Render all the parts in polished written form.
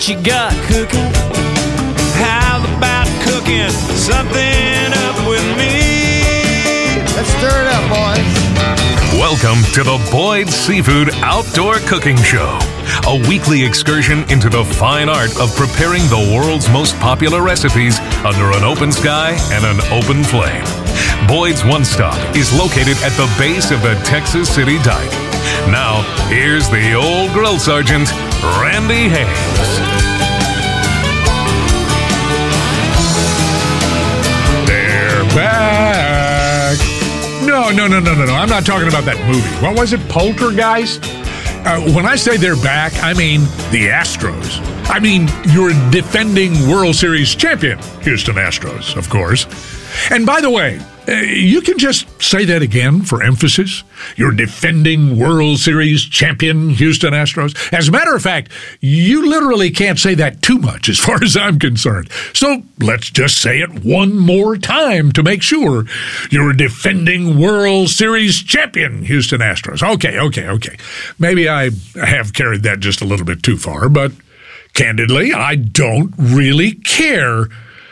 what you got cooking? How about cooking something up with me? Let's stir it up, boys. Welcome to the Boyd Seafood Outdoor Cooking Show, a weekly excursion into the fine art of preparing the world's most popular recipes under an open sky and an open flame. Boyd's One Stop is located at the base of the Texas City Dike. Now, here's the old grill sergeant, Randy Hayes. They're back. No. I'm not talking about that movie. What was it? Poltergeist? When I say they're back, I mean the Astros. I mean your defending World Series champion, Houston Astros, of course. And by the way, you can just say that again for emphasis. Your defending World Series champion, Houston Astros. As a matter of fact, you literally can't say that too much as far as I'm concerned. So let's just say it one more time to make sure. Your defending World Series champion, Houston Astros. Okay. Maybe I have carried that just a little bit too far, but candidly, I don't really care.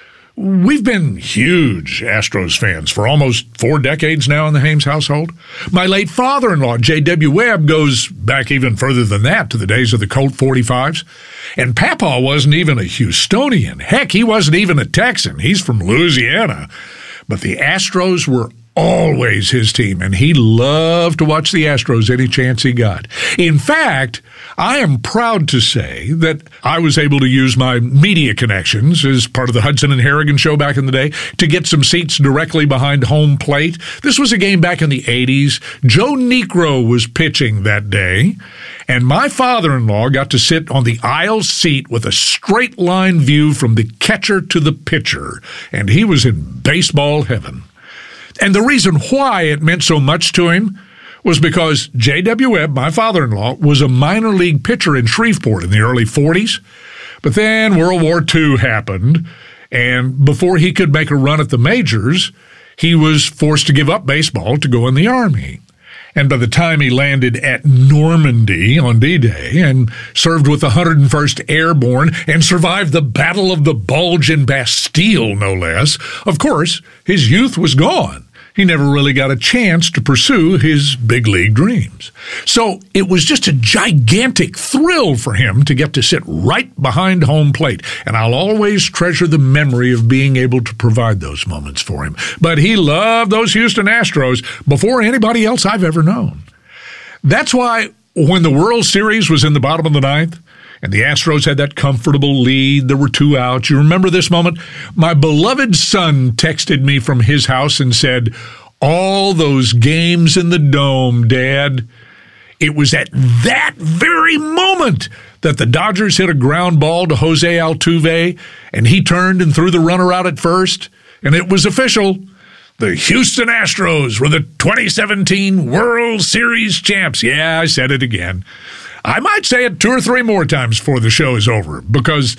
We've been huge Astros fans for almost 4 decades now in the Hames household. My late father-in-law, J.W. Webb, goes back even further than that to the days of the Colt 45s. And Papa wasn't even a Houstonian. Heck, he wasn't even a Texan. He's from Louisiana. But the Astros were always his team, and he loved to watch the Astros any chance he got. In fact, I am proud to say that I was able to use my media connections as part of the Hudson and Harrigan show back in the day to get some seats directly behind home plate. This was a game back in the 80s. Joe Niekro was pitching that day, and my father-in-law got to sit on the aisle seat with a straight line view from the catcher to the pitcher, and he was in baseball heaven. And the reason why it meant so much to him was because J.W. Webb, my father-in-law, was a minor league pitcher in Shreveport in the early 40s. But then World War II happened, and before he could make a run at the majors, he was forced to give up baseball to go in the Army. And by the time he landed at Normandy on D-Day and served with the 101st Airborne and survived the Battle of the Bulge and Bastille, no less, of course, his youth was gone. He never really got a chance to pursue his big league dreams. So it was just a gigantic thrill for him to get to sit right behind home plate, and I'll always treasure the memory of being able to provide those moments for him. But he loved those Houston Astros before anybody else I've ever known. That's why when the World Series was in the bottom of the ninth, and the Astros had that comfortable lead, there were 2 outs. You remember this moment? My beloved son texted me from his house and said, "All those games in the Dome, Dad." It was at that very moment that the Dodgers hit a ground ball to Jose Altuve, and he turned and threw the runner out at first, and it was official. The Houston Astros were the 2017 World Series champs. Yeah, I said it again. I might say it 2 or 3 more times before the show is over because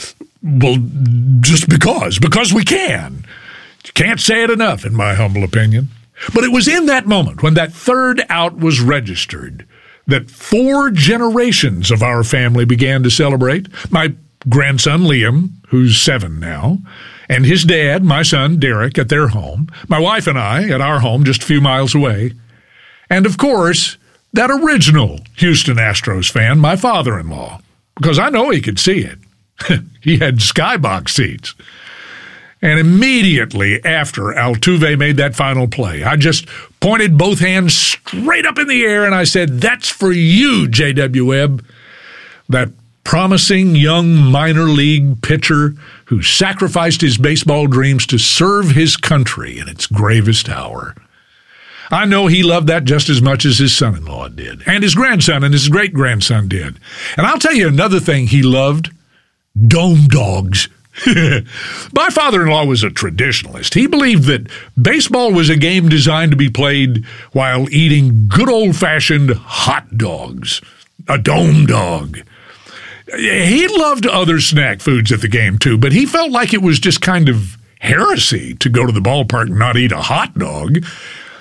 we can. You can't say it enough, in my humble opinion. But it was in that moment when that 3rd out was registered that 4 generations of our family began to celebrate. My grandson, Liam, who's 7 now, and his dad, my son, Derek, at their home, my wife and I at our home just a few miles away, and, of course, that original Houston Astros fan, my father-in-law, because I know he could see it. He had skybox seats. And immediately after Altuve made that final play, I just pointed both hands straight up in the air and I said, "That's for you, J.W. Webb." That promising young minor league pitcher who sacrificed his baseball dreams to serve his country in its gravest hour. I know he loved that just as much as his son-in-law did, and his grandson and his great-grandson did. And I'll tell you another thing he loved: dome dogs. My father-in-law was a traditionalist. He believed that baseball was a game designed to be played while eating good old-fashioned hot dogs, a dome dog. He loved other snack foods at the game, too, but he felt like it was just kind of heresy to go to the ballpark and not eat a hot dog.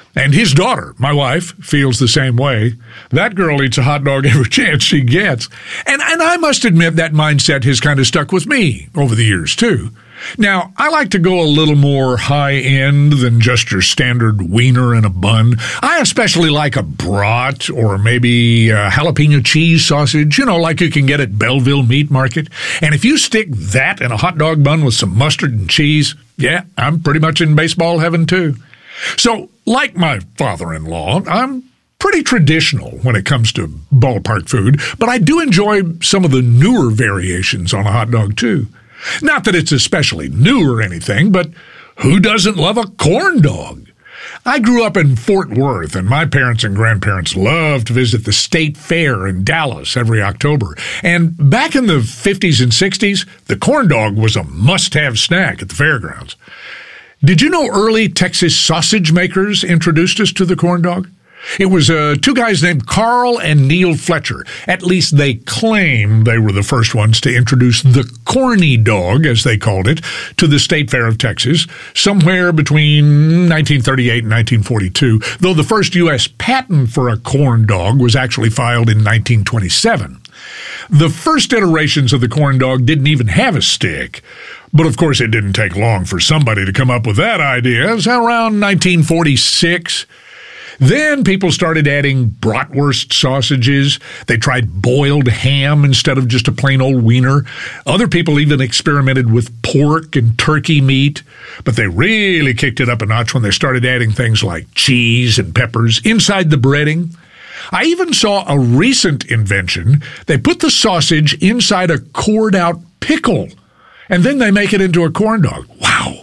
And his daughter, my wife, feels the same way. That girl eats a hot dog every chance she gets. And I must admit that mindset has kind of stuck with me over the years, too. Now, I like to go a little more high-end than just your standard wiener and a bun. I especially like a brat or maybe a jalapeno cheese sausage, like you can get at Belleville Meat Market. And if you stick that in a hot dog bun with some mustard and cheese, yeah, I'm pretty much in baseball heaven, too. So, like my father-in-law, I'm pretty traditional when it comes to ballpark food, but I do enjoy some of the newer variations on a hot dog, too. Not that it's especially new or anything, but who doesn't love a corn dog? I grew up in Fort Worth, and my parents and grandparents loved to visit the State Fair in Dallas every October. And back in the 50s and 60s, the corn dog was a must-have snack at the fairgrounds. Did you know early Texas sausage makers introduced us to the corn dog? It was two guys named Carl and Neil Fletcher. At least they claim they were the first ones to introduce the corny dog, as they called it, to the State Fair of Texas, somewhere between 1938 and 1942, though the first U.S. patent for a corn dog was actually filed in 1927. The first iterations of the corn dog didn't even have a stick, but of course it didn't take long for somebody to come up with that idea. It was around 1946. Then people started adding bratwurst sausages. They tried boiled ham instead of just a plain old wiener. Other people even experimented with pork and turkey meat, but they really kicked it up a notch when they started adding things like cheese and peppers inside the breading. I even saw a recent invention. They put the sausage inside a cored-out pickle, and then they make it into a corn dog. Wow.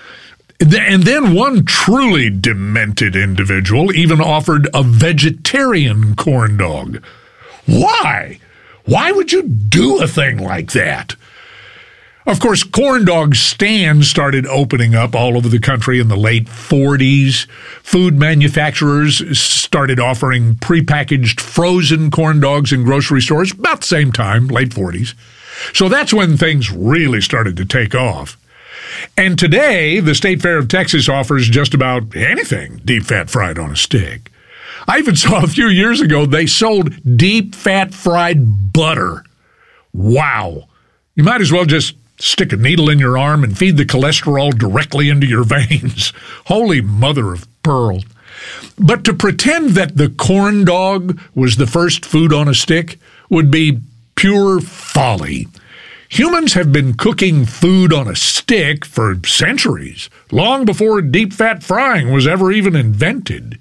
And then one truly demented individual even offered a vegetarian corn dog. Why? Why would you do a thing like that? Of course, corn dog stands started opening up all over the country in the late 40s. Food manufacturers started offering prepackaged frozen corn dogs in grocery stores about the same time, late 40s. So that's when things really started to take off. And today, the State Fair of Texas offers just about anything deep fat fried on a stick. I even saw a few years ago they sold deep fat fried butter. Wow. You might as well just stick a needle in your arm and feed the cholesterol directly into your veins. Holy mother of pearl. But to pretend that the corn dog was the first food on a stick would be pure folly. Humans have been cooking food on a stick for centuries, long before deep fat frying was ever even invented.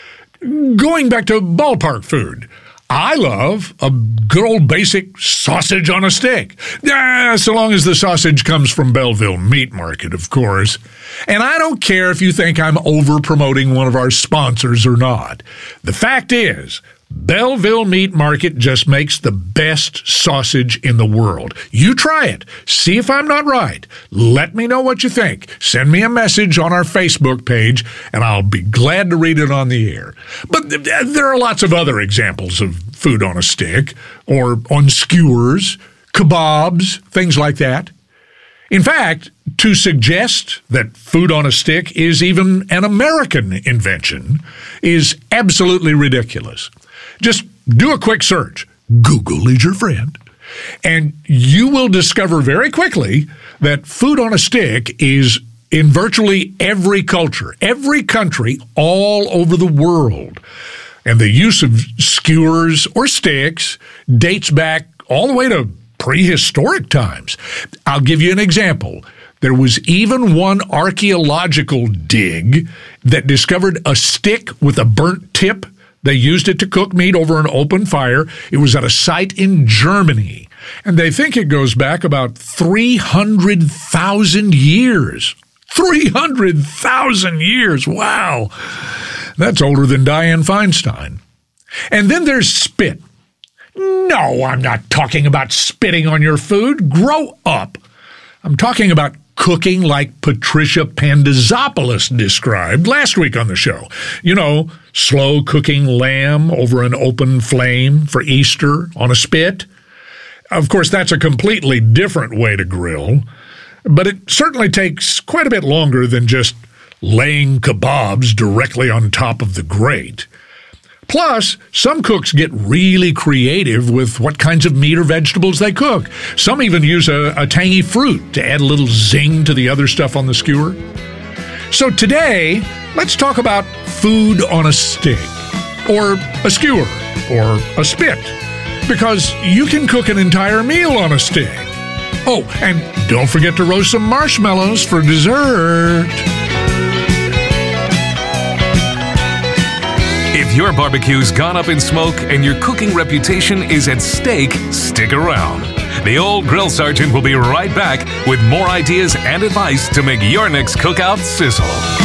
Going back to ballpark food, I love a good old basic sausage on a stick. So long as the sausage comes from Belleville Meat Market, of course. And I don't care if you think I'm over-promoting one of our sponsors or not. The fact is, Belleville Meat Market just makes the best sausage in the world. You try it. See if I'm not right. Let me know what you think. Send me a message on our Facebook page, and I'll be glad to read it on the air. But there are lots of other examples of food on a stick, or on skewers, kebabs, things like that. In fact, to suggest that food on a stick is even an American invention is absolutely ridiculous. Just do a quick search. Google is your friend. And you will discover very quickly that food on a stick is in virtually every culture, every country all over the world. And the use of skewers or sticks dates back all the way to prehistoric times. I'll give you an example. There was even one archaeological dig that discovered a stick with a burnt tip. They used it to cook meat over an open fire. It was at a site in Germany, and they think it goes back about 300,000 years. 300,000 years! Wow! That's older than Dianne Feinstein. And then there's spit. No, I'm not talking about spitting on your food. Grow up. I'm talking about cooking like Patricia Pandazopoulos described last week on the show. You know, slow cooking lamb over an open flame for Easter on a spit. Of course, that's a completely different way to grill, but it certainly takes quite a bit longer than just laying kebabs directly on top of the grate. Plus, some cooks get really creative with what kinds of meat or vegetables they cook. Some even use a tangy fruit to add a little zing to the other stuff on the skewer. So today, let's talk about food on a stick, or a skewer, or a spit, because you can cook an entire meal on a stick. Oh, and don't forget to roast some marshmallows for dessert. If your barbecue's gone up in smoke and your cooking reputation is at stake, stick around. The Old Grill Sergeant will be right back with more ideas and advice to make your next cookout sizzle.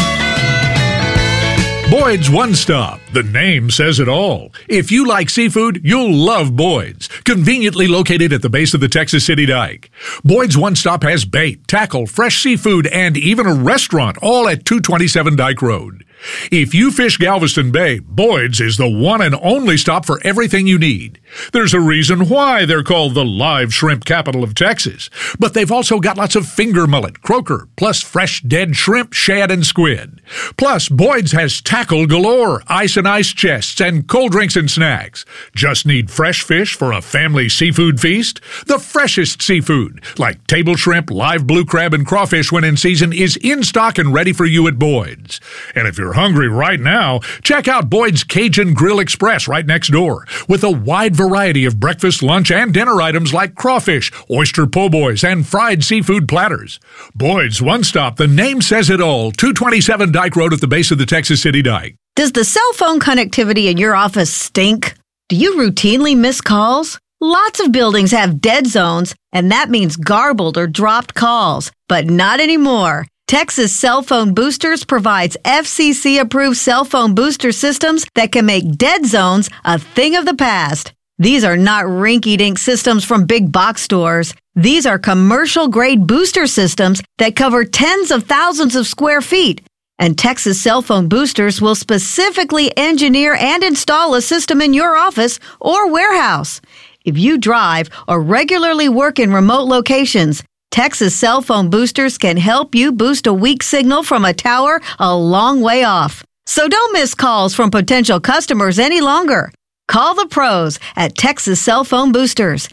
Boyd's One Stop. The name says it all. If you like seafood, you'll love Boyd's. Conveniently located at the base of the Texas City Dike. Boyd's One Stop has bait, tackle, fresh seafood, and even a restaurant, all at 227 Dike Road. If you fish Galveston Bay, Boyd's is the one and only stop for everything you need. There's a reason why they're called the live shrimp capital of Texas. But they've also got lots of finger mullet, croaker, plus fresh dead shrimp, shad, and squid. Plus, Boyd's has tackle galore, ice and ice chests, and cold drinks and snacks. Just need fresh fish for a family seafood feast? The freshest seafood, like table shrimp, live blue crab, and crawfish when in season, is in stock and ready for you at Boyd's. And if you're hungry right now, check out Boyd's Cajun Grill Express right next door, with a wide variety of breakfast, lunch, and dinner items like crawfish, oyster po' boys, and fried seafood platters. Boyd's One Stop, the name says it all, 227 Dike Road at the base of the Texas City Dike. Does the cell phone connectivity in your office stink? Do you routinely miss calls? Lots of buildings have dead zones, and that means garbled or dropped calls, but not anymore. Texas Cell Phone Boosters provides FCC-approved cell phone booster systems that can make dead zones a thing of the past. These are not rinky-dink systems from big box stores. These are commercial-grade booster systems that cover tens of thousands of square feet. And Texas Cell Phone Boosters will specifically engineer and install a system in your office or warehouse. If you drive or regularly work in remote locations, Texas Cell Phone Boosters can help you boost a weak signal from a tower a long way off. So don't miss calls from potential customers any longer. Call the pros at Texas Cell Phone Boosters,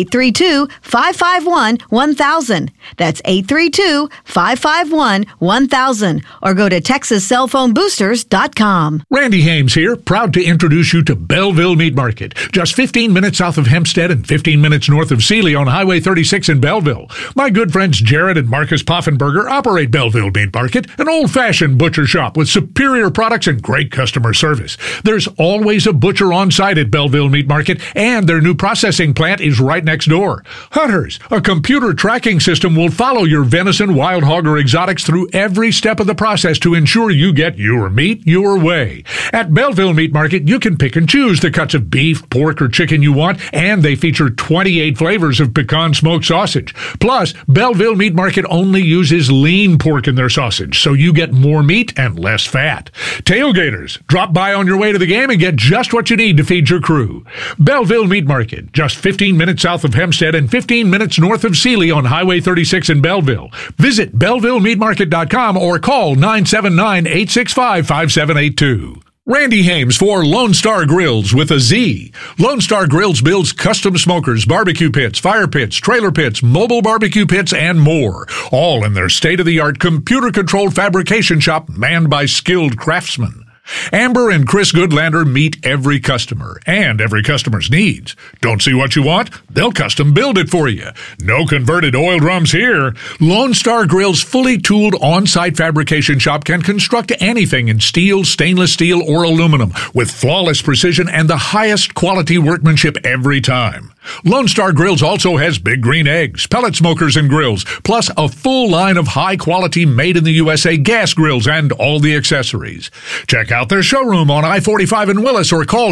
832-551-1000. That's 832-551-1000. Or go to TexasCellPhoneBoosters.com. Randy Hames here, proud to introduce you to Belleville Meat Market, just 15 minutes south of Hempstead and 15 minutes north of Sealy on Highway 36 in Belleville. My good friends Jared and Marcus Poffenberger operate Belleville Meat Market, an old-fashioned butcher shop with superior products and great customer service. There's always a butcher on site at Belleville Meat Market, and their new processing plant is right next door. Hunters, a computer tracking system will follow your venison, wild hog, or exotics through every step of the process to ensure you get your meat your way. At Belleville Meat Market, you can pick and choose the cuts of beef, pork, or chicken you want, and they feature 28 flavors of pecan smoked sausage. Plus, Belleville Meat Market only uses lean pork in their sausage, so you get more meat and less fat. Tailgaters, drop by on your way to the game and get just what you need to feed your crew. Belleville Meat Market, just 15 minutes south of Hempstead and 15 minutes north of Sealy on Highway 36 in Belleville. Visit BellevilleMeatMarket.com or call 979-865-5782. Randy Hames for Lone Star Grills with a Z. Lone Star Grills builds custom smokers, barbecue pits, fire pits, trailer pits, mobile barbecue pits, and more. All in their state-of-the-art computer-controlled fabrication shop manned by skilled craftsmen. Amber and Chris Goodlander meet every customer and every customer's needs. Don't see what you want? They'll custom build it for you. No converted oil drums here. Lone Star Grill's fully tooled on-site fabrication shop can construct anything in steel, stainless steel, or aluminum with flawless precision and the highest quality workmanship every time. Lone Star Grills also has Big Green Eggs, pellet smokers and grills, plus a full line of high-quality made-in-the-USA gas grills and all the accessories. Check out their showroom on I-45 in Willis or call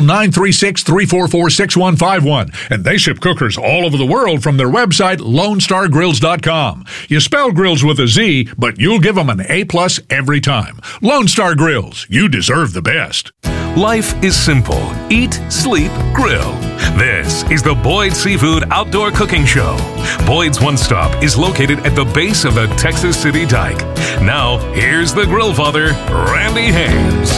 936-344-6151. And they ship cookers all over the world from their website, LoneStarGrills.com. You spell grills with a Z, but you'll give them an A+ every time. Lone Star Grills, you deserve the best. Life is simple. Eat, sleep, grill. This is the Boyd Seafood Outdoor Cooking Show. Boyd's One Stop is located at the base of the Texas City Dike. Now, here's the grill father, Randy Hames.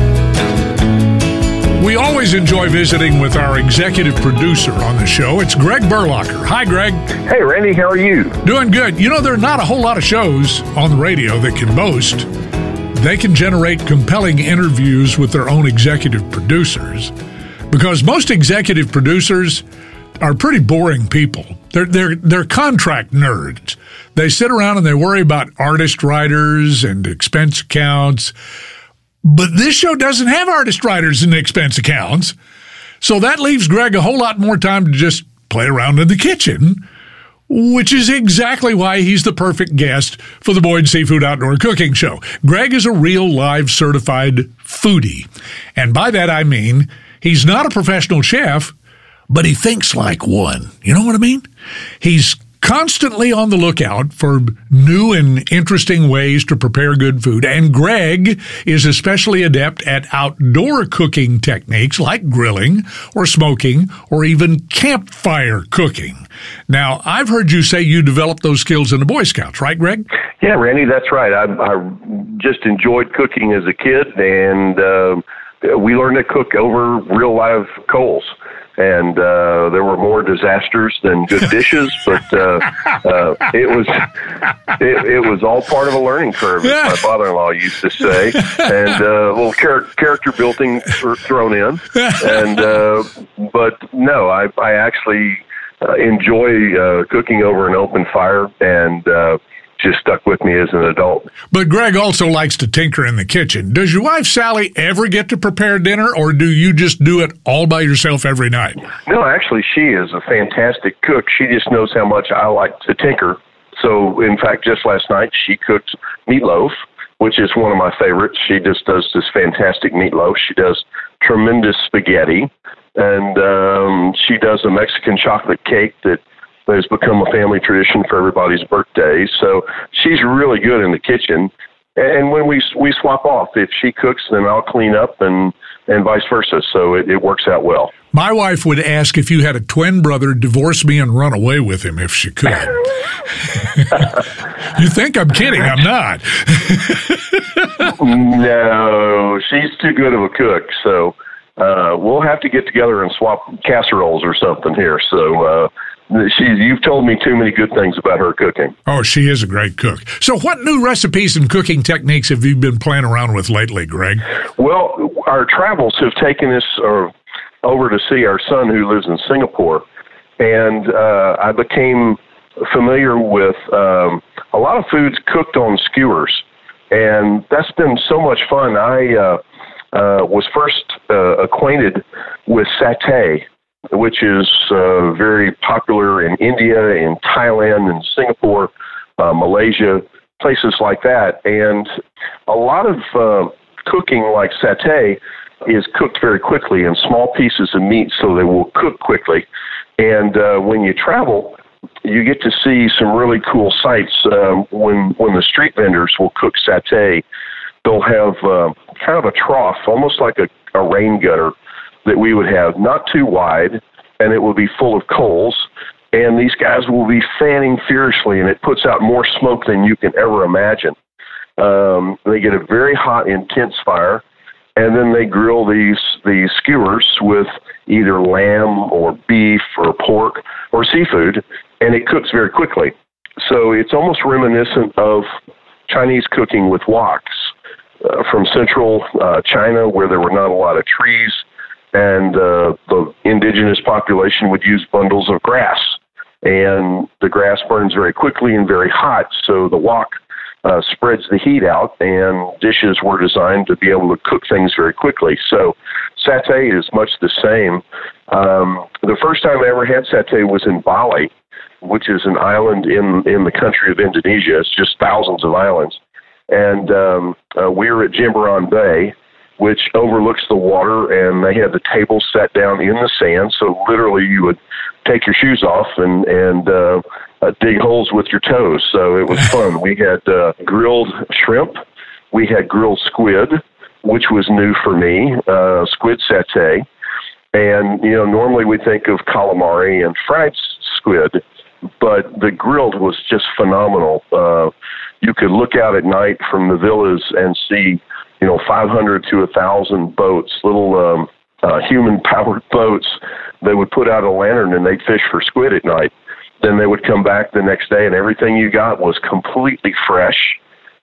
We always enjoy visiting with our executive producer on the show. It's Greg Berlacher. Hi, Greg. Hey, Randy, how are you? Doing good. You know, there are not a whole lot of shows on the radio that can boast they can generate compelling interviews with their own executive producers, because most executive producers are pretty boring people. They're contract nerds. They sit around and they worry about artist writers and expense accounts. But this show doesn't have artist writers and expense accounts. So that leaves Greg a whole lot more time to just play around in the kitchen, which is exactly why he's the perfect guest for the Boyd Seafood Outdoor Cooking Show. Greg is a real live certified foodie. And by that I mean he's not a professional chef, but he thinks like one. You know what I mean? He's constantly on the lookout for new and interesting ways to prepare good food. And Greg is especially adept at outdoor cooking techniques like grilling or smoking or even campfire cooking. Now, I've heard you say you developed those skills in the Boy Scouts, right, Greg? Yeah, Randy, that's right. I just enjoyed cooking as a kid, and we learned to cook over real live coals. And there were more disasters than good dishes, but it was all part of a learning curve, as my father-in-law used to say, and a little character building thrown in. And but no, I actually enjoy cooking over an open fire, and just stuck with me as an adult. But Greg also likes to tinker in the kitchen. Does your wife, Sally, ever get to prepare dinner, or do you just do it all by yourself every night? No, actually, she is a fantastic cook. She just knows how much I like to tinker. So, in fact, just last night, she cooked meatloaf, which is one of my favorites. She just does this fantastic meatloaf. She does tremendous spaghetti, and she does a Mexican chocolate cake that has become a family tradition for everybody's birthday. So she's really good in the kitchen. And when we swap off, if she cooks, then I'll clean up and vice versa. So it works out well. My wife would ask if you had a twin brother, divorce me and run away with him if she could. You think I'm kidding. I'm not. No, she's too good of a cook. So we'll have to get together and swap casseroles or something here. So you've told me too many good things about her cooking. Oh, she is a great cook. So what new recipes and cooking techniques have you been playing around with lately, Greg? Well, our travels have taken us over to see our son who lives in Singapore, and I became familiar with a lot of foods cooked on skewers, and that's been so much fun. I was first acquainted with satay, which is very popular in India, in Thailand, in Singapore, Malaysia, places like that. And a lot of cooking like satay is cooked very quickly in small pieces of meat so they will cook quickly. And when you travel, you get to see some really cool sights when the street vendors will cook satay. They'll have kind of a trough, almost like a rain gutter, that we would have, not too wide, and it will be full of coals, and these guys will be fanning fiercely, and it puts out more smoke than you can ever imagine. They get a very hot, intense fire, and then they grill these skewers with either lamb or beef or pork or seafood, and it cooks very quickly. So it's almost reminiscent of Chinese cooking with woks from central China, where there were not a lot of trees, and the indigenous population would use bundles of grass. And the grass burns very quickly and very hot, so the wok spreads the heat out, and dishes were designed to be able to cook things very quickly. So satay is much the same. The first time I ever had satay was in Bali, which is an island in the country of Indonesia. It's just thousands of islands. And we were at Jimbaran Bay, which overlooks the water, and they had the table set down in the sand, so literally you would take your shoes off and dig holes with your toes. So it was fun. We had grilled shrimp, we had grilled squid, which was new for me, squid satay. And, normally we think of calamari and fried squid, but the grilled was just phenomenal. You could look out at night from the villas and see, 500 to 1,000 boats, little human-powered boats. They would put out a lantern and they'd fish for squid at night. Then they would come back the next day and everything you got was completely fresh.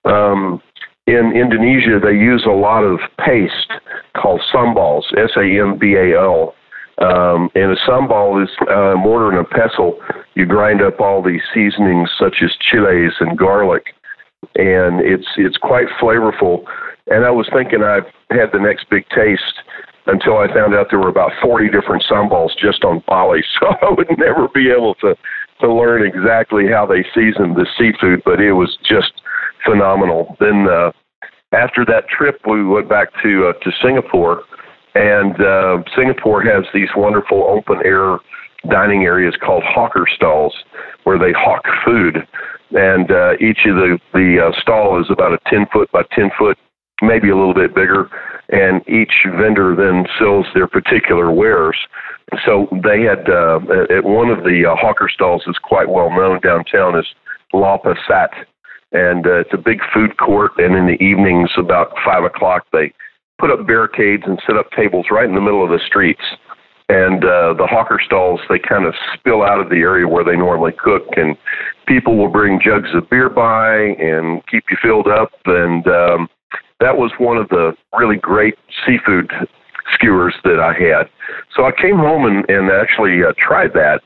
In Indonesia, they use a lot of paste called sambals, S-A-M-B-A-L. And a sambal is mortar and a pestle. You grind up all these seasonings such as chiles and garlic, and it's quite flavorful. And I was thinking I've had the next big taste until I found out there were about 40 different sambals just on Bali. So I would never be able to learn exactly how they seasoned the seafood, but it was just phenomenal. Then after that trip, we went back to Singapore, and Singapore has these wonderful open-air dining areas called hawker stalls where they hawk food. And each of the stall is about a 10-foot by 10-foot, maybe a little bit bigger, and each vendor then sells their particular wares. So they had, at one of the hawker stalls is quite well known downtown is Lau Pa Sat, and it's a big food court, and in the evenings about 5 o'clock they put up barricades and set up tables right in the middle of the streets. And the hawker stalls, they kind of spill out of the area where they normally cook, and people will bring jugs of beer by and keep you filled up. And that was one of the really great seafood skewers that I had. So I came home and actually tried that.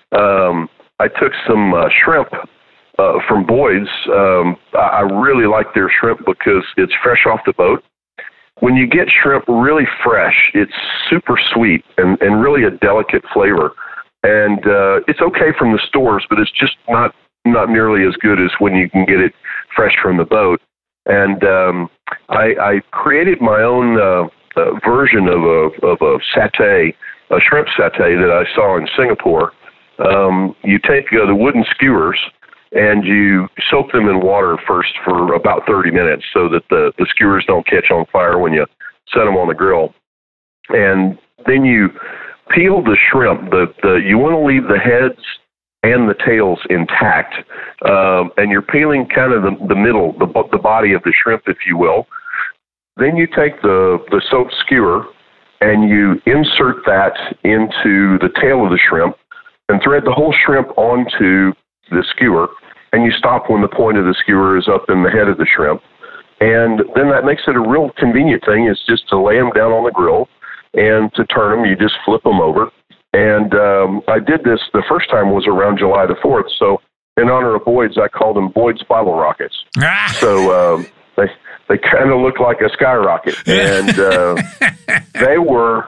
I took some shrimp from Boyd's. I really like their shrimp because it's fresh off the boat. When you get shrimp really fresh, it's super sweet and really a delicate flavor. And it's okay from the stores, but it's just not nearly as good as when you can get it fresh from the boat. And I created my own version of a satay, a shrimp satay that I saw in Singapore. You take the wooden skewers and you soak them in water first for about 30 minutes so that the skewers don't catch on fire when you set them on the grill. And then you peel the shrimp. You want to leave the heads and the tails intact. And you're peeling kind of the middle, the body of the shrimp, if you will. Then you take the soaked skewer and you insert that into the tail of the shrimp and thread the whole shrimp onto the skewer, and you stop when the point of the skewer is up in the head of the shrimp. And then that makes it a real convenient thing. It's just to lay them down on the grill, and to turn them, you just flip them over. And I did this, the first time was around July the 4th, so in honor of Boyd's, I called them Boyd's Bottle Rockets. So they kind of look like a skyrocket, and they were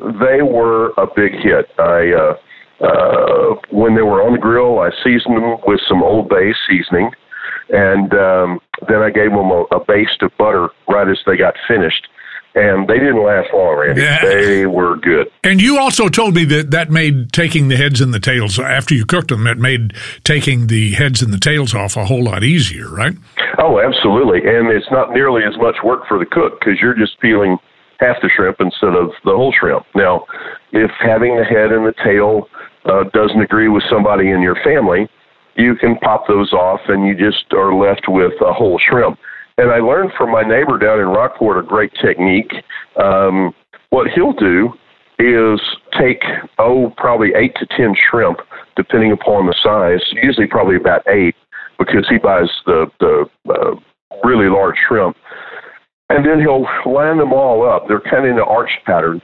a big hit. When they were on the grill, I seasoned them with some Old Bay seasoning, and then I gave them a baste of butter right as they got finished. And they didn't last long, Randy. Yeah. They were good. And you also told me that made taking the heads and the tails, after you cooked them, it made taking the heads and the tails off a whole lot easier, right? Oh, absolutely. And it's not nearly as much work for the cook because you're just peeling half the shrimp instead of the whole shrimp. Now, if having the head and the tail doesn't agree with somebody in your family, you can pop those off and you just are left with a whole shrimp. And I learned from my neighbor down in Rockport a great technique. What he'll do is take, probably 8 to 10 shrimp, depending upon the size, usually probably about 8, because he buys the really large shrimp. And then he'll line them all up. They're kind of in an arched pattern,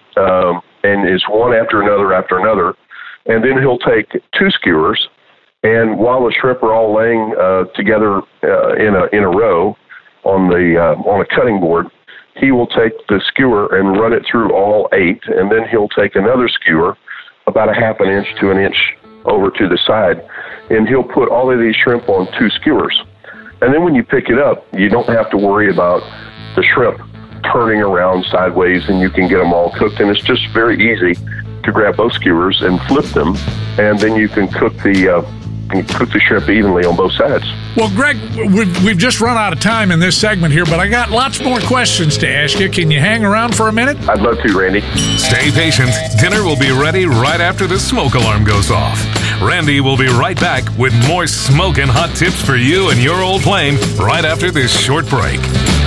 and is one after another. And then he'll take 2 skewers, and while the shrimp are all laying together in a row on a cutting board, he will take the skewer and run it through all 8, and then he'll take another skewer about a half an inch to an inch over to the side, and he'll put all of these shrimp on 2 skewers. And then when you pick it up, you don't have to worry about the shrimp turning around sideways, and you can get them all cooked. And it's just very easy to grab both skewers and flip them, and then you can cook the and cook the shrimp evenly on both sides. Well, Greg, we've just run out of time in this segment here, but I got lots more questions to ask you. Can you hang around for a minute? I'd love to, Randy. Stay patient. Dinner will be ready right after the smoke alarm goes off. Randy will be right back with more smoking hot tips for you and your old flame right after this short break.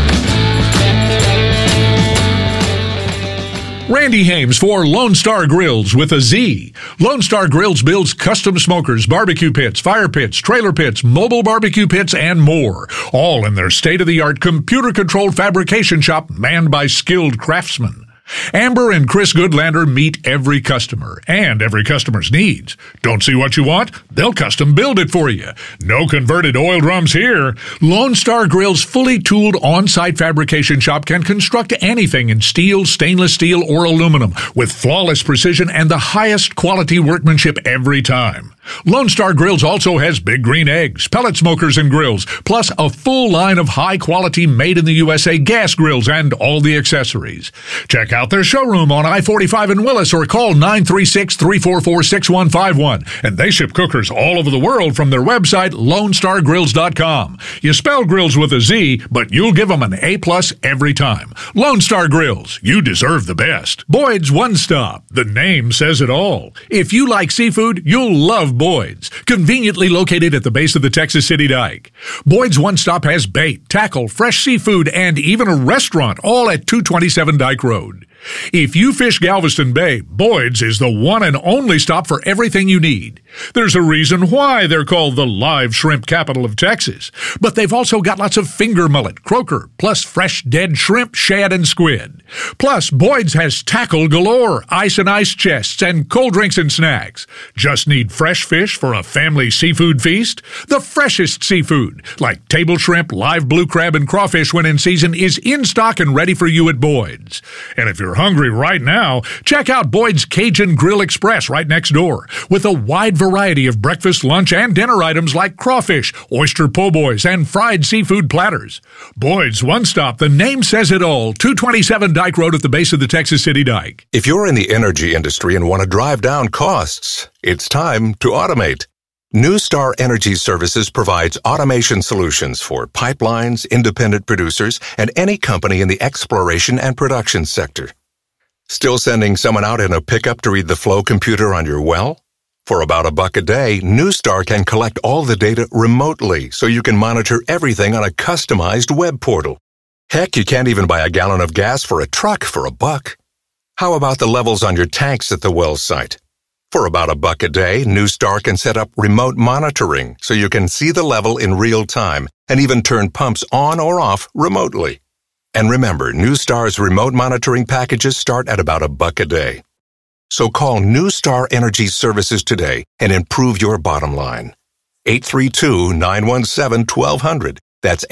Randy Hames for Lone Star Grills with a Z. Lone Star Grills builds custom smokers, barbecue pits, fire pits, trailer pits, mobile barbecue pits, and more. All in their state-of-the-art computer-controlled fabrication shop manned by skilled craftsmen. Amber and Chris Goodlander meet every customer and every customer's needs. Don't see what you want? They'll custom build it for you. No converted oil drums here. Lone Star Grill's fully tooled on-site fabrication shop can construct anything in steel, stainless steel, or aluminum with flawless precision and the highest quality workmanship every time. Lone Star Grills also has Big Green Eggs, pellet smokers and grills, plus a full line of high-quality made-in-the-USA gas grills and all the accessories. Check out their showroom on I-45 in Willis or call 936-344-6151. And they ship cookers all over the world from their website, LoneStarGrills.com. You spell grills with a Z, but you'll give them an A+ every time. Lone Star Grills, you deserve the best. Boyd's One Stop, the name says it all. If you like seafood, you'll love Boyd's, conveniently located at the base of the Texas City Dike. Boyd's One Stop has bait, tackle, fresh seafood, and even a restaurant, all at 227 Dike Road. If you fish Galveston Bay, Boyd's is the one and only stop for everything you need. There's a reason why they're called the live shrimp capital of Texas. But they've also got lots of finger mullet, croaker, plus fresh dead shrimp, shad, and squid. Plus, Boyd's has tackle galore, ice and ice chests, and cold drinks and snacks. Just need fresh fish for a family seafood feast? The freshest seafood, like table shrimp, live blue crab, and crawfish when in season, is in stock and ready for you at Boyd's. And if you're hungry right now, check out Boyd's Cajun Grill Express right next door, with a wide variety of breakfast, lunch, and dinner items like crawfish, oyster po' boys, and fried seafood platters. Boyd's One Stop, the name says it all, 227 Dike Road at the base of the Texas City Dike. If you're in the energy industry and want to drive down costs, it's time to automate. NewStar Energy Services provides automation solutions for pipelines, independent producers, and any company in the exploration and production sector. Still sending someone out in a pickup to read the flow computer on your well? For about $1 a day, NewStar can collect all the data remotely so you can monitor everything on a customized web portal. Heck, you can't even buy a gallon of gas for a truck for $1. How about the levels on your tanks at the well site? For about $1 a day, NewStar can set up remote monitoring so you can see the level in real time and even turn pumps on or off remotely. And remember, NewStar's remote monitoring packages start at about $1 a day. So call NewStar Energy Services today and improve your bottom line. 832-917-1200. That's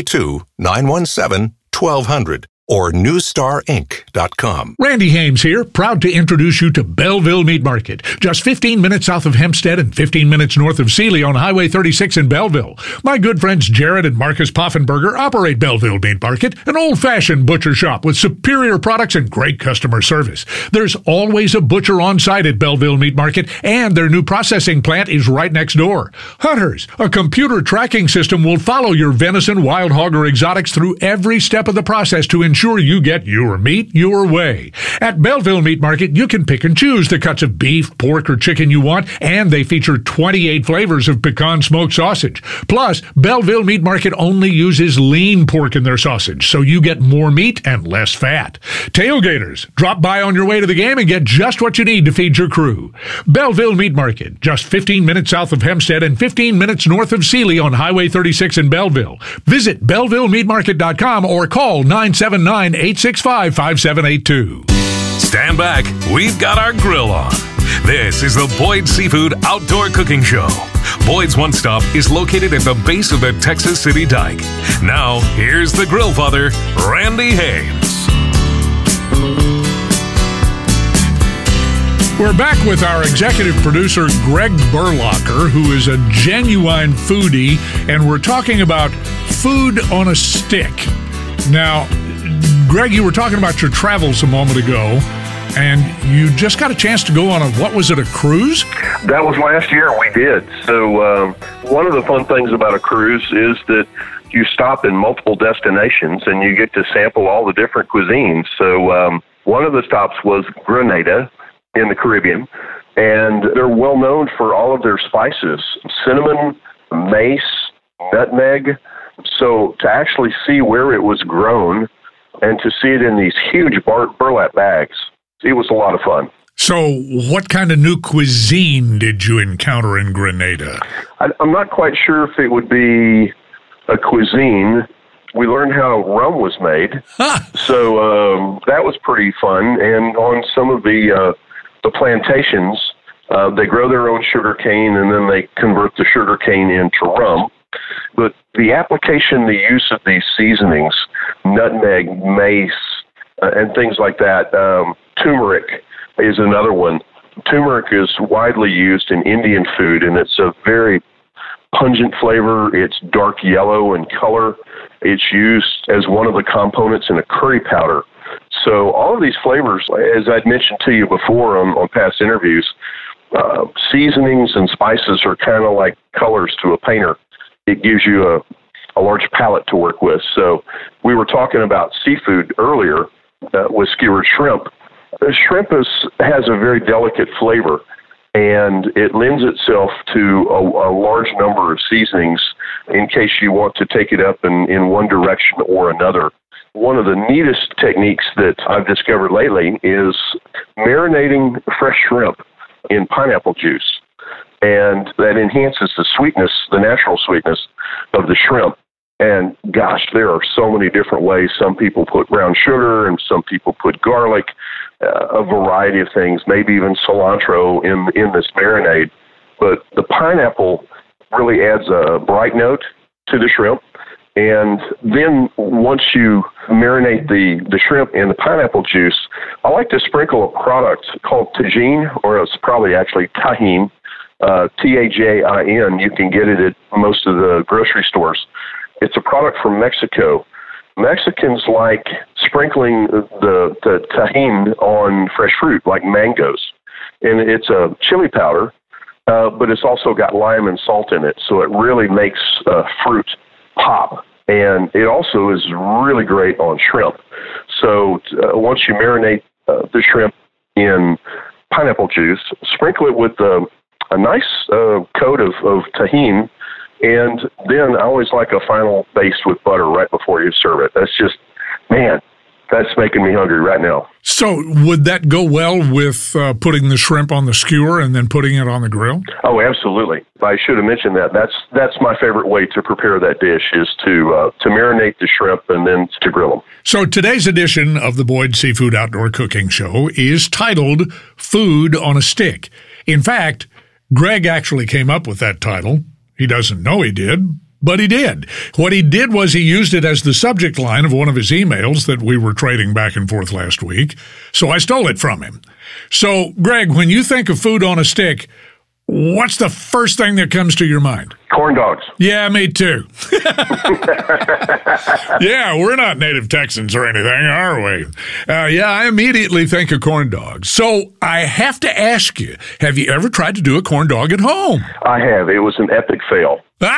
832-917-1200. Or newstarinc.com. Randy Hames here, proud to introduce you to Belleville Meat Market, just 15 minutes south of Hempstead and 15 minutes north of Sealy on Highway 36 in Belleville. My good friends Jared and Marcus Poffenberger operate Belleville Meat Market, an old-fashioned butcher shop with superior products and great customer service. There's always a butcher on site at Belleville Meat Market, and their new processing plant is right next door. Hunters, a computer tracking system will follow your venison, wild hog, or exotics through every step of the process to ensure you get your meat your way. At Belleville Meat Market, you can pick and choose the cuts of beef, pork, or chicken you want, and they feature 28 flavors of pecan smoked sausage. Plus, Belleville Meat Market only uses lean pork in their sausage, so you get more meat and less fat. Tailgaters, drop by on your way to the game and get just what you need to feed your crew. Belleville Meat Market, just 15 minutes south of Hempstead and 15 minutes north of Sealy on Highway 36 in Belleville. Visit BellevilleMeatMarket.com or call 979-865-5782. Stand back. We've got our grill on. This is the Boyd Seafood Outdoor Cooking Show. Boyd's One Stop is located at the base of the Texas City Dike. Now, here's the grill father, Randy Hames. We're back with our executive producer, Greg Berlocker, who is a genuine foodie, and we're talking about food on a stick. Now, Greg, you were talking about your travels a moment ago, and you just got a chance to go on a cruise? That was last year we did. So one of the fun things about a cruise is that you stop in multiple destinations and you get to sample all the different cuisines. So one of the stops was Grenada in the Caribbean, and they're well known for all of their spices, cinnamon, mace, nutmeg. So to actually see where it was grown and to see it in these huge burlap bags, it was a lot of fun. So what kind of new cuisine did you encounter in Grenada? I'm not quite sure if it would be a cuisine. We learned how rum was made, so that was pretty fun. And on some of the plantations, they grow their own sugar cane, and then they convert the sugar cane into rum. But the application, the use of these seasonings, nutmeg, mace, and things like that, turmeric is another one. Turmeric is widely used in Indian food, and it's a very pungent flavor. It's dark yellow in color. It's used as one of the components in a curry powder. So all of these flavors, as I'd mentioned to you before on past interviews, seasonings and spices are kind of like colors to a painter. It gives you a large palette to work with. So we were talking about seafood earlier with skewered shrimp. Shrimp has a very delicate flavor, and it lends itself to a large number of seasonings in case you want to take it up in one direction or another. One of the neatest techniques that I've discovered lately is marinating fresh shrimp in pineapple juice, and that enhances the sweetness, the natural sweetness of the shrimp. And gosh, there are so many different ways. Some people put brown sugar, and some people put garlic, a variety of things, maybe even cilantro in this marinade. But the pineapple really adds a bright note to the shrimp. And then once you marinate the shrimp in the pineapple juice, I like to sprinkle a product called tagine, or it's probably actually tahine, Tajin. You can get it at most of the grocery stores. It's a product from Mexico. Mexicans like sprinkling the tahine on fresh fruit, like mangoes. And it's a chili powder, but it's also got lime and salt in it, so it really makes fruit pop. And it also is really great on shrimp. So once you marinate the shrimp in pineapple juice, sprinkle it with a nice coat of tahine, and then I always like a final baste with butter right before you serve it. That's just, man, that's making me hungry right now. So would that go well with putting the shrimp on the skewer and then putting it on the grill? Oh, absolutely. I should have mentioned that. That's my favorite way to prepare that dish, is to marinate the shrimp and then to grill them. So today's edition of the Boyd Seafood Outdoor Cooking Show is titled Food on a Stick. In fact, Greg actually came up with that title. He doesn't know he did, but he did. What he did was he used it as the subject line of one of his emails that we were trading back and forth last week, so I stole it from him. So, Greg, when you think of food on a stick, what's the first thing that comes to your mind? Corn dogs. Yeah, me too. Yeah, we're not native Texans or anything, are we? Yeah, I immediately think of corn dogs. So I have to ask you, have you ever tried to do a corn dog at home? I have. It was an epic fail.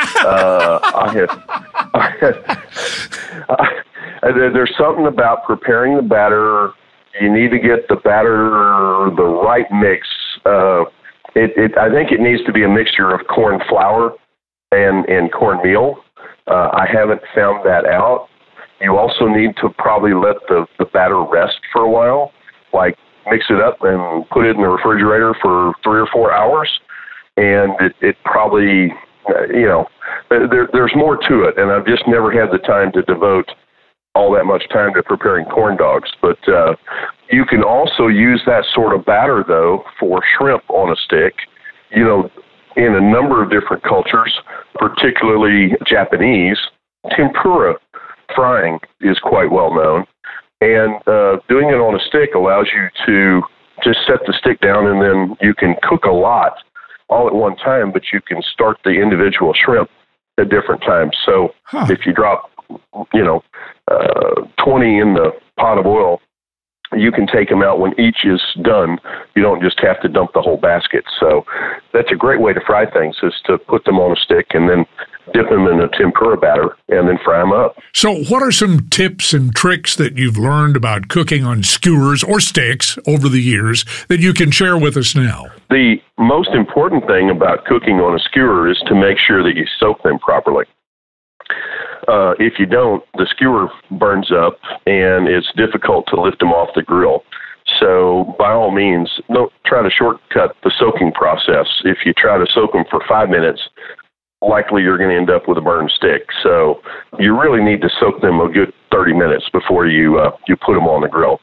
There's something about preparing the batter. You need to get the batter the right mix. I think it needs to be a mixture of corn flour and cornmeal. I haven't found that out. You also need to probably let the batter rest for a while, like mix it up and put it in the refrigerator for 3 or 4 hours. And it probably, there's more to it. And I've just never had the time to devote all that much time to preparing corn dogs. But you can also use that sort of batter, though, for shrimp on a stick. In a number of different cultures, particularly Japanese, tempura frying is quite well known. And doing it on a stick allows you to just set the stick down, and then you can cook a lot all at one time, but you can start the individual shrimp at different times. So if you drop 20 in the pot of oil you can take them out when each is done. You don't just have to dump the whole basket. So that's a great way to fry things, is to put them on a stick and then dip them in a tempura batter and then fry them up. So what are some tips and tricks that you've learned about cooking on skewers or sticks over the years that you can share with us now? The most important thing about cooking on a skewer is to make sure that you soak them properly. If you don't, the skewer burns up and it's difficult to lift them off the grill. So by all means, don't try to shortcut the soaking process. If you try to soak them for 5 minutes, likely you're going to end up with a burned stick. So you really need to soak them a good 30 minutes before you put them on the grill.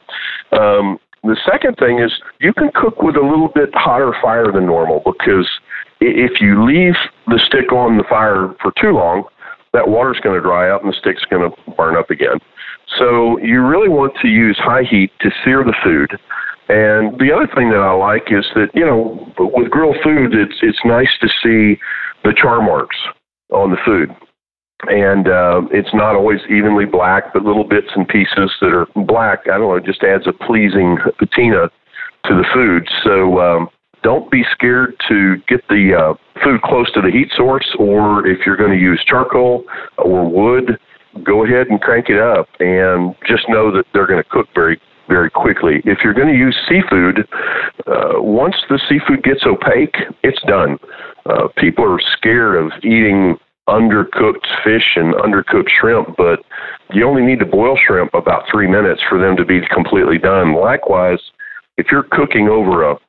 The second thing is you can cook with a little bit hotter fire than normal, because if you leave the stick on the fire for too long, that water's going to dry out and the stick's going to burn up again. So you really want to use high heat to sear the food. And the other thing that I like is that, with grilled food, it's nice to see the char marks on the food. And it's not always evenly black, but little bits and pieces that are black, it just adds a pleasing patina to the food. So don't be scared to get the food close to the heat source, or if you're going to use charcoal or wood, go ahead and crank it up, and just know that they're going to cook very, very quickly. If you're going to use seafood, once the seafood gets opaque, it's done. People are scared of eating undercooked fish and undercooked shrimp, but you only need to boil shrimp about 3 minutes for them to be completely done. Likewise, if you're cooking over a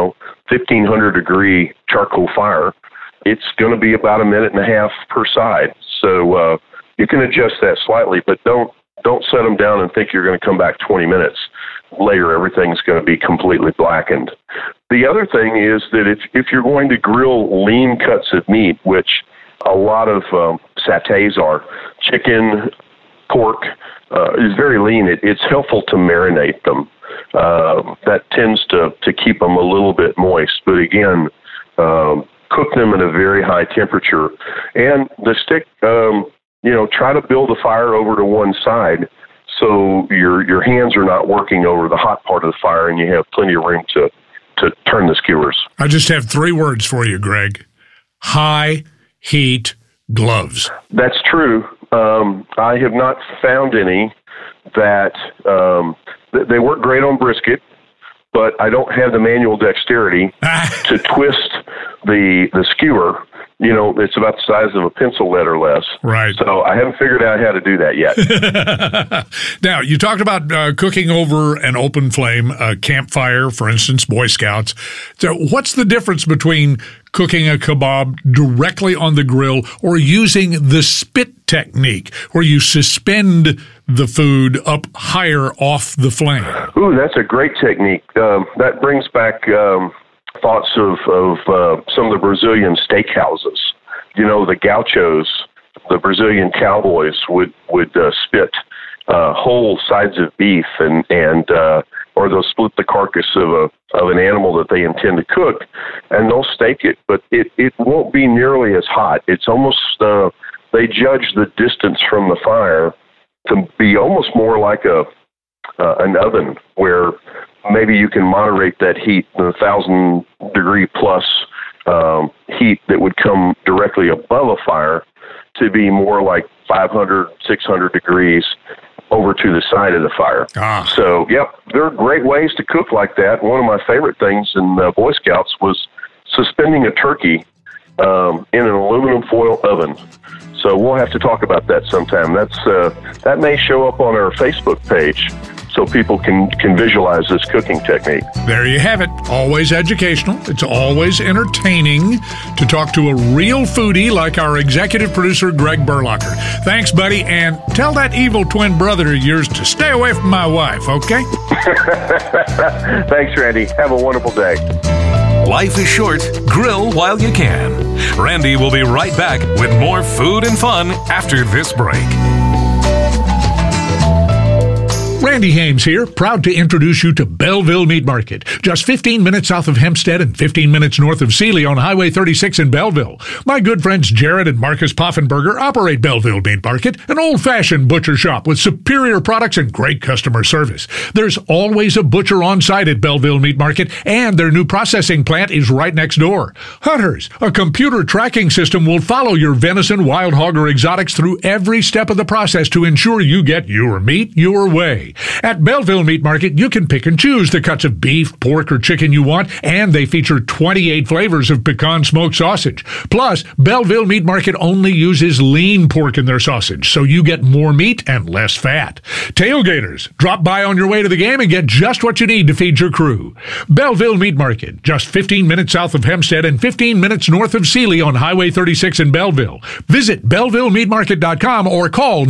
1,500 degree charcoal fire, it's going to be about 1.5 minutes per side. So you can adjust that slightly, but don't set them down and think you're going to come back 20 minutes later. Everything's going to be completely blackened. The other thing is that if you're going to grill lean cuts of meat, which a lot of satays are, chicken, pork is very lean, it's helpful to marinate them. That tends to keep them a little bit moist. But again, cook them at a very high temperature. And the stick, try to build a fire over to one side so your hands are not working over the hot part of the fire, and you have plenty of room to turn the skewers. I just have 3 words for you, Greg. High heat gloves. That's true. I have not found any that they work great on brisket, but I don't have the manual dexterity to twist the skewer. It's about the size of a pencil lead or less. Right. So I haven't figured out how to do that yet. Now, you talked about cooking over an open flame, a campfire, for instance, Boy Scouts. So what's the difference between cooking a kebab directly on the grill or using the spit technique, where you suspend the food up higher off the flame? Ooh, that's a great technique. That brings back thoughts of some of the Brazilian steakhouses. The gauchos, the Brazilian cowboys would spit whole sides of beef and or they'll split the carcass of an animal that they intend to cook, and they'll steak it, but it won't be nearly as hot. It's almost they judge the distance from the fire to be almost more like an oven, where maybe you can moderate that heat, the 1,000 degree plus heat that would come directly above a fire, to be more like 500, 600 degrees over to the side of the fire. So, there are great ways to cook like that. One of my favorite things in Boy Scouts was suspending a turkey in an aluminum foil oven. So we'll have to talk about that sometime. That may show up on our Facebook page, so people can visualize this cooking technique. There you have it. Always educational. It's always entertaining to talk to a real foodie like our executive producer, Greg Berlacher. Thanks, buddy, and tell that evil twin brother of yours to stay away from my wife, okay? Thanks, Randy. Have a wonderful day. Life is short. Grill while you can. Randy will be right back with more food and fun after this break. Randy Hames here, proud to introduce you to Belleville Meat Market, just 15 minutes south of Hempstead and 15 minutes north of Sealy on Highway 36 in Belleville. My good friends Jared and Marcus Poffenberger operate Belleville Meat Market, an old-fashioned butcher shop with superior products and great customer service. There's always a butcher on site at Belleville Meat Market, and their new processing plant is right next door. Hunters, a computer tracking system will follow your venison, wild hog, or exotics through every step of the process to ensure you get your meat your way. At Belleville Meat Market, you can pick and choose the cuts of beef, pork, or chicken you want, and they feature 28 flavors of pecan smoked sausage. Plus, Belleville Meat Market only uses lean pork in their sausage, so you get more meat and less fat. Tailgaters, drop by on your way to the game and get just what you need to feed your crew. Belleville Meat Market, just 15 minutes south of Hempstead and 15 minutes north of Sealy on Highway 36 in Belleville. Visit BellevilleMeatMarket.com or call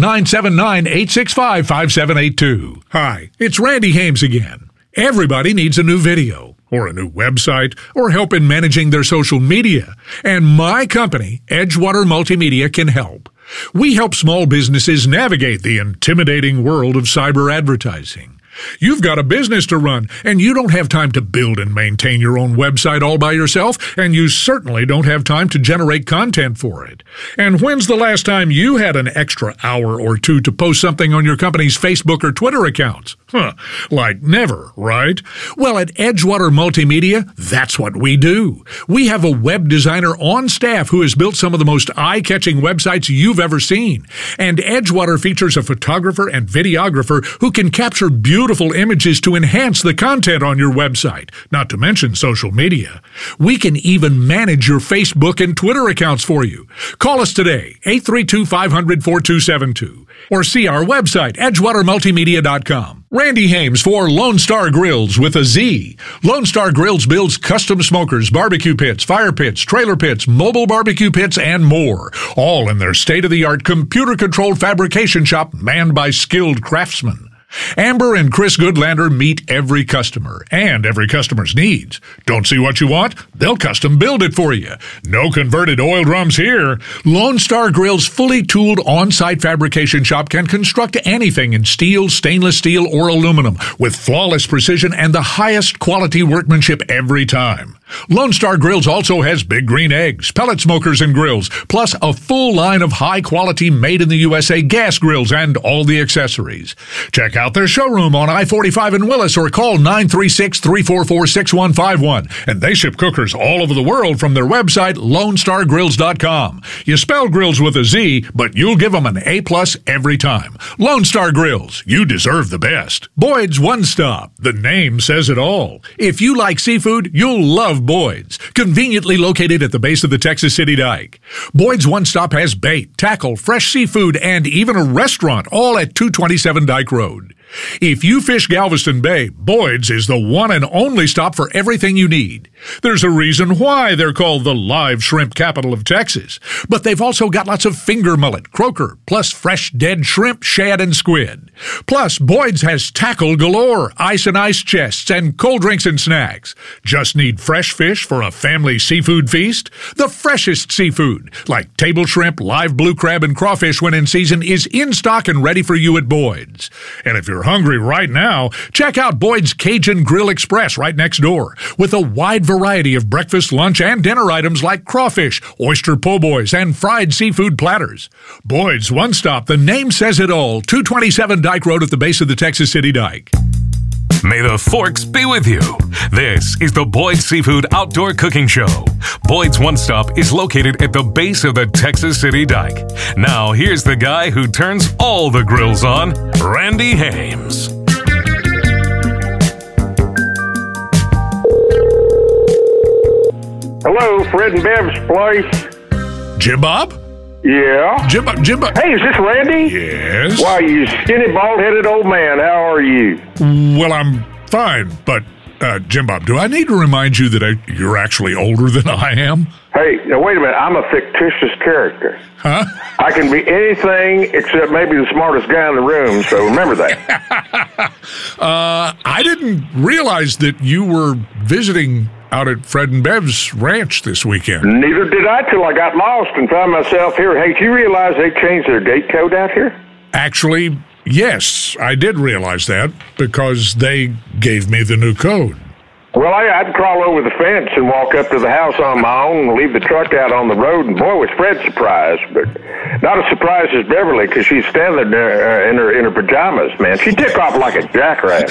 979-865-5782. Hi, it's Randy Hames again. Everybody needs a new video, or a new website, or help in managing their social media. And my company, Edgewater Multimedia, can help. We help small businesses navigate the intimidating world of cyber advertising. You've got a business to run, and you don't have time to build and maintain your own website all by yourself, and you certainly don't have time to generate content for it. And when's the last time you had an extra hour or two to post something on your company's Facebook or Twitter accounts? Like never, right? Well, at Edgewater Multimedia, that's what we do. We have a web designer on staff who has built some of the most eye-catching websites you've ever seen. And Edgewater features a photographer and videographer who can capture beautiful images to enhance the content on your website, not to mention social media. We can even manage your Facebook and Twitter accounts for you. Call us today, 832-500-4272, or see our website, edgewatermultimedia.com. Randy Hames for Lone Star Grills with a Z. Lone Star Grills builds custom smokers, barbecue pits, fire pits, trailer pits, mobile barbecue pits, and more. All in their state-of-the-art computer-controlled fabrication shop manned by skilled craftsmen. Amber and Chris Goodlander meet every customer and every customer's needs. Don't see what you want? They'll custom build it for you. No converted oil drums here. Lone Star Grill's fully tooled on-site fabrication shop can construct anything in steel, stainless steel, or aluminum with flawless precision and the highest quality workmanship every time. Lone Star Grills also has Big Green Eggs, pellet smokers and grills, plus a full line of high-quality made-in-the-USA gas grills and all the accessories. Check out their showroom on I-45 in Willis or call 936-344-6151. And they ship cookers all over the world from their website, LoneStarGrills.com. You spell grills with a Z, but you'll give them an A+ every time. Lone Star Grills, you deserve the best. Boyd's One Stop, the name says it all. If you like seafood, you'll love Boyd's, conveniently located at the base of the Texas City Dike. Boyd's One Stop has bait, tackle, fresh seafood, and even a restaurant, all at 227 Dike Road. If you fish Galveston Bay, Boyd's is the one and only stop for everything you need. There's a reason why they're called the live shrimp capital of Texas. But they've also got lots of finger mullet, croaker, plus fresh dead shrimp, shad, and squid. Plus, Boyd's has tackle galore, ice and ice chests, and cold drinks and snacks. Just need fresh fish for a family seafood feast? The freshest seafood, like table shrimp, live blue crab, and crawfish when in season, is in stock and ready for you at Boyd's. And if you're hungry right now, check out Boyd's Cajun Grill Express right next door, with a wide variety of breakfast, lunch, and dinner items like crawfish, oyster po' boys, and fried seafood platters. Boyd's One Stop, the name says it all, 227 Dike Road at the base of the Texas City Dike. May the forks be with you. This is the Boyd's Seafood Outdoor Cooking Show. Boyd's One Stop is located at the base of the Texas City Dike. Now, here's the guy who turns all the grills on, Randy Hames. Hello, Fred and Bev's place. Jim Bob? Yeah. Jim Bob. Hey, is this Randy? Yes. Why, you skinny, bald-headed old man. How are you? Well, I'm fine, but, Jim Bob, do I need to remind you that you're actually older than I am? Hey, now wait a minute. I'm a fictitious character. Huh? I can be anything except maybe the smartest guy in the room, so remember that. I didn't realize that you were visiting out at Fred and Bev's ranch this weekend. Neither did I till I got lost and found myself here. Hey, do you realize they changed their gate code out here? Actually, Yes, I did realize that because they gave me the new code. Well, I'd crawl over the fence and walk up to the house on my own and leave the truck out on the road, and boy, was Fred surprised. But not as surprised as Beverly, because she's standing there in her pajamas, man. She took off like a jackrabbit.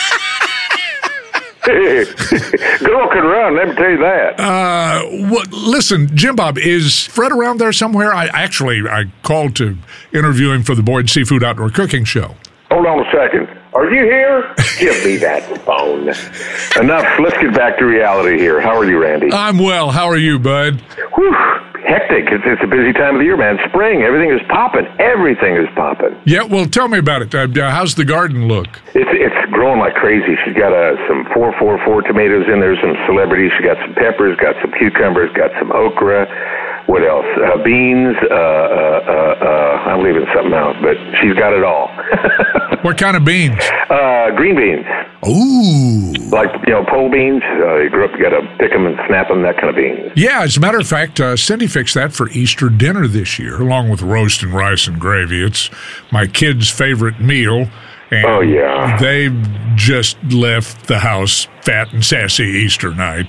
Girl can run, let me tell you that. Listen, Jim Bob, is Fred around there somewhere? I called to interview him for the Boyd Seafood Outdoor Cooking Show. Hold on a second. Are you here? Give me that phone. Enough. Let's get back to reality here. How are you, Randy? I'm well. How are you, bud? Whew. Hectic. It's a busy time of the year, man. Spring. Everything is popping. Everything is popping. Yeah, well, tell me about it. How's the garden look? It's growing like crazy. She's got some 444 tomatoes in there, some celebrities. She got some peppers, got some cucumbers, got some okra. What else? Beans. I'm leaving something out, but she's got it all. What kind of beans? Green beans. Ooh. Like, pole beans. You grew up, you got to pick them and snap them, that kind of beans. Yeah, as a matter of fact, Cindy fixed that for Easter dinner this year, along with roast and rice and gravy. It's my kids' favorite meal. And yeah. They just left the house fat and sassy Easter night.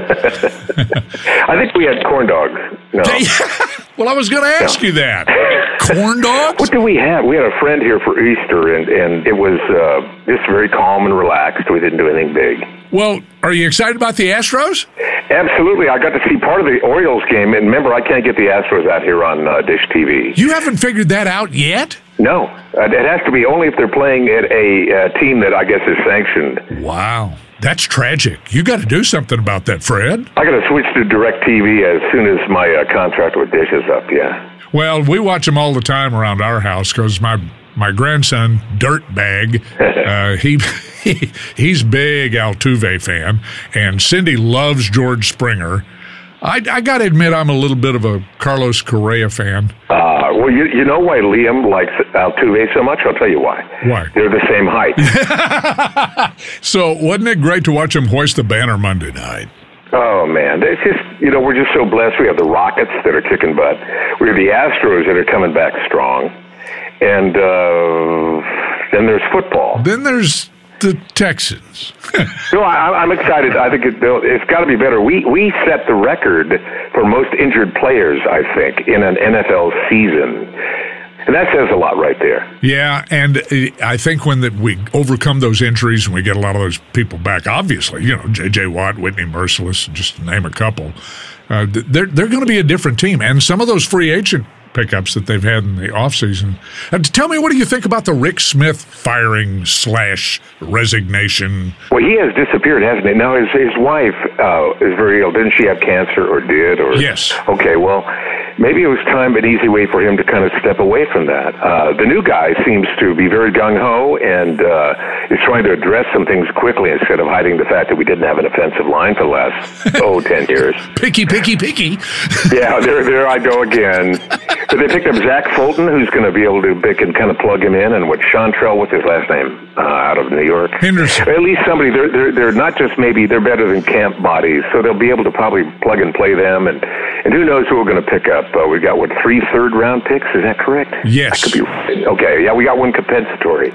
I think we had corn dogs. No. Well, I was going to ask you that. Corn dogs? What did we have? We had a friend here for Easter, and it was just very calm and relaxed. We didn't do anything big. Well, are you excited about the Astros? Absolutely. I got to see part of the Orioles game, and remember, I can't get the Astros out here on Dish TV. You haven't figured that out yet? No. It has to be only if they're playing at a team that I guess is sanctioned. Wow. That's tragic. You got to do something about that, Fred. I got to switch to DirecTV as soon as my contract with Dish is up, yeah. Well, we watch them all the time around our house because my grandson, Dirtbag, he's big Altuve fan, and Cindy loves George Springer. I got to admit I'm a little bit of a Carlos Correa fan. Well, you know why Liam likes Altuve so much? I'll tell you why. Why? They're the same height. So wasn't it great to watch him hoist the banner Monday night? Oh, man. It's just, we're just so blessed. We have the Rockets that are kicking butt. We have the Astros that are coming back strong. And then there's football. Then there's the Texans. No, I'm excited. I think it's got to be better. We set the record for most injured players, I think, in an NFL season. And that says a lot right there. Yeah, and I think when we overcome those injuries and we get a lot of those people back, obviously, J.J. Watt, Whitney Merciless, just to name a couple, they're going to be a different team. And some of those free agent pickups that they've had in the offseason. Tell me, what do you think about the Rick Smith firing / resignation? Well, he has disappeared, hasn't he? Now, his wife is very ill. Didn't she have cancer or did? Or Yes. Okay, well, maybe it was time, an easy way for him to kind of step away from that. The new guy seems to be very gung-ho and is trying to address some things quickly instead of hiding the fact that we didn't have an offensive line for the last, 10 years. Picky. Yeah, there I go again. But they picked up Zach Fulton, who's going to be able to kind of plug him in, and Chantrell, what's his last name, out of New York? Henderson. At least somebody, they're not just maybe, they're better than camp bodies, so they'll be able to probably plug and play them, and who knows who we're going to pick up. We got, 3 third-round picks, is that correct? Yes. That could be, okay, yeah, we got one compensatory,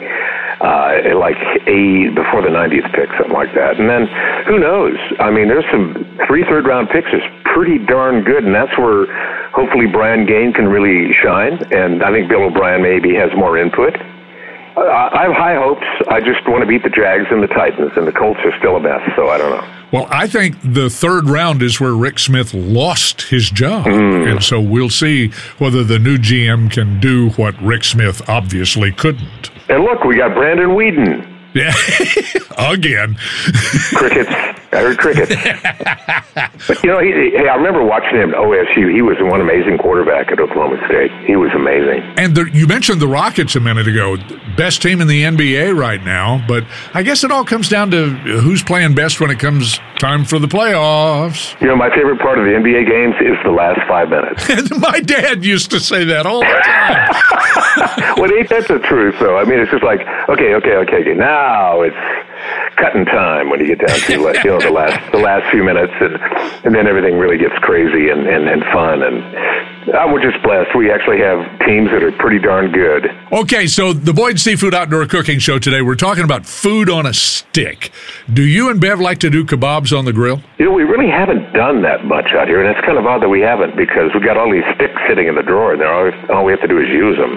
before the 90th pick, something like that. And then, who knows? I mean, there's some 3 third-round picks is pretty darn good, and that's where hopefully Brian Gain can really shine, and I think Bill O'Brien maybe has more input. I have high hopes. I just want to beat the Jags and the Titans, and the Colts are still a mess, so I don't know. Well, I think the third round is where Rick Smith lost his job, and so we'll see whether the new GM can do what Rick Smith obviously couldn't. And look, we got Brandon Whedon. Yeah, again. Crickets. I heard crickets. But, I remember watching him at OSU. He was one amazing quarterback at Oklahoma State. He was amazing. And you mentioned the Rockets a minute ago. Best team in the NBA right now. But I guess it all comes down to who's playing best when it comes time for the playoffs. My favorite part of the NBA games is the last 5 minutes. My dad used to say that all the time. Well, ain't that the truth, though? I mean, it's just like, okay. Now it's cutting time when you get down to the last few minutes, and then everything really gets crazy and fun. And We're just blessed. We actually have teams that are pretty darn good. Okay, so the Boyd Seafood Outdoor Cooking Show today, we're talking about food on a stick. Do you and Bev like to do kebabs on the grill? You know, we really haven't done that much out here, and it's kind of odd that we haven't because we've got all these sticks sitting in the drawer, and all we have to do is use them.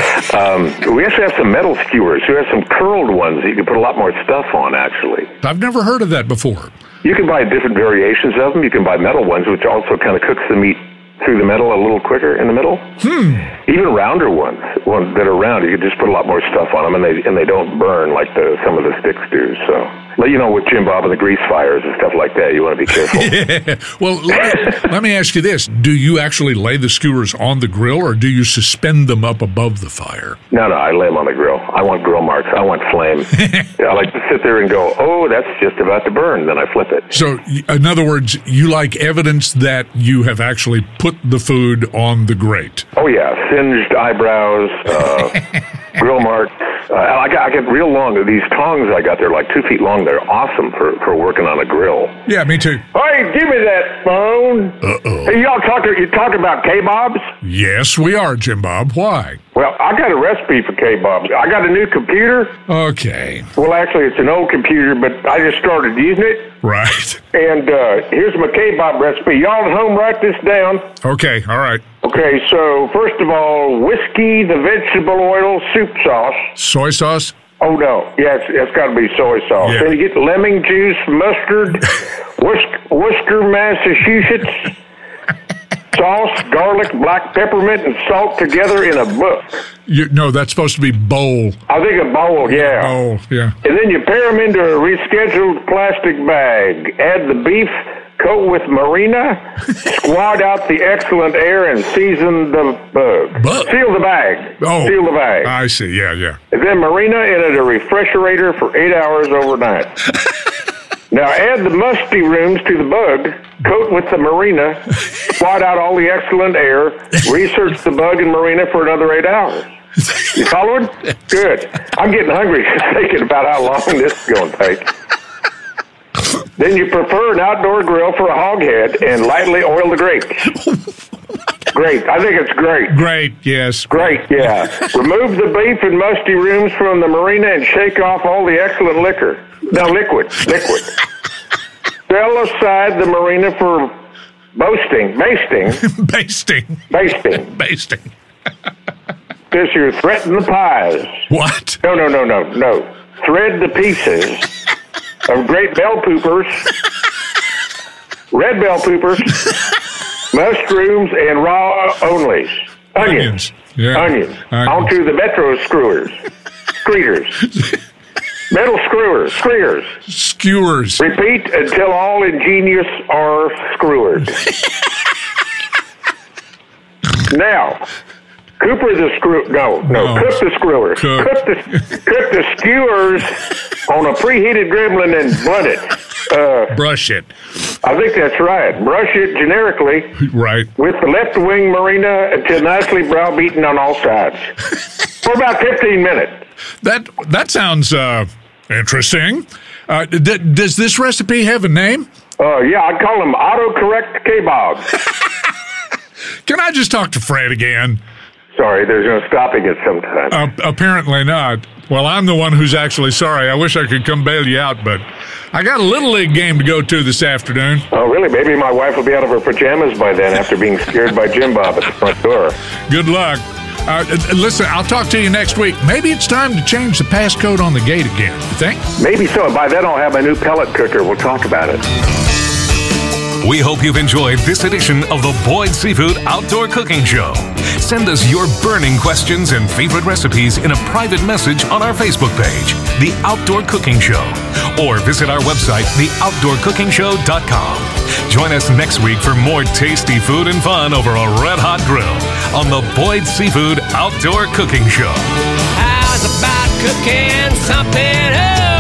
We actually have some metal skewers. We have some curled ones that you can put a lot more stuff on, actually. I've never heard of that before. You can buy different variations of them. You can buy metal ones, which also kind of cooks the meat through the metal a little quicker in the middle. Even rounder ones that are round, you can just put a lot more stuff on them, and they don't burn like some of the sticks do. So, you know, with Jim Bob and the grease fires and stuff like that, you want to be careful. Yeah. Well, let me ask you this. Do you actually lay the skewers on the grill, or do you suspend them up above the fire? No, I lay them on the grill. I want grill marks. I want flame. I like to sit there and go, oh, that's just about to burn. Then I flip it. So, in other words, you like evidence that you have actually put the food on the grate. Oh, yeah. Singed eyebrows, grill marks. I get real long. These tongs I got, they're like 2 feet long. They're awesome for working on a grill. Yeah, me too. Hey, give me that phone. Uh-oh. Hey, you talking about kebabs? Yes, we are, Jim Bob. Why? Well, I got a recipe for kebabs. I got a new computer. Okay. Well, actually, it's an old computer, but I just started using it. Right. And here's my kebab recipe. Y'all at home, write this down. Okay, all right. Okay, so first of all, whiskey, the vegetable oil, soup sauce. Soy sauce? Oh, no. Yeah, it's got to be soy sauce. Yeah. Then you get lemon juice, mustard, Worcester, Massachusetts, sauce, garlic, black peppermint, and salt together in a book. No, that's supposed to be bowl. I think a bowl, yeah. Bowl, yeah. And then you pair them into a rescheduled plastic bag. Add the beef, coat with marina, squat out the excellent air, and season the bug. Seal the bag. Oh, Seal the bag. I see, yeah. And then marina in a refrigerator for 8 hours overnight. Now add the musty rooms to the bug, coat with the marina, squat out all the excellent air, research the bug and marina for another 8 hours. You following? Good. I'm getting hungry just thinking about how long this is going to take. Then you prefer an outdoor grill for a hog head and lightly oil the grate. Great. I think it's great. Great, yes. Great, yeah. Remove the beef and musty rooms from the marina and shake off all the excellent liquor. No, liquid. Set aside the marina for basting. Because you're threading the pies. What? No. Thread the pieces of great bell poopers, red bell poopers, mushrooms, and raw onions. Yeah. Onions. Onto the metro screwers. Metal screwers. Skewers. Repeat until all ingenious are screwers. Now, cook the screwers. Cook the skewers on a preheated gremlin and blunt it. Brush it. I think that's right. Brush it generically. Right. With the left wing marina until nicely browbeaten on all sides. For about 15 minutes. That sounds interesting. Does this recipe have a name? Yeah, I'd call them autocorrect kebabs. Can I just talk to Fred again? Sorry, there's no stopping it sometime. Apparently not. Well, I'm the one who's actually sorry. I wish I could come bail you out, but I got a Little League game to go to this afternoon. Oh, really? Maybe my wife will be out of her pajamas by then after being scared by Jim Bob at the front door. Good luck. Listen, I'll talk to you next week. Maybe it's time to change the passcode on the gate again, you think? Maybe so. By then I'll have my new pellet cooker. We'll talk about it. We hope you've enjoyed this edition of the Boyd Seafood Outdoor Cooking Show. Send us your burning questions and favorite recipes in a private message on our Facebook page, The Outdoor Cooking Show, or visit our website, theoutdoorcookingshow.com. Join us next week for more tasty food and fun over a red-hot grill on the Boyd Seafood Outdoor Cooking Show. How's about cooking something up?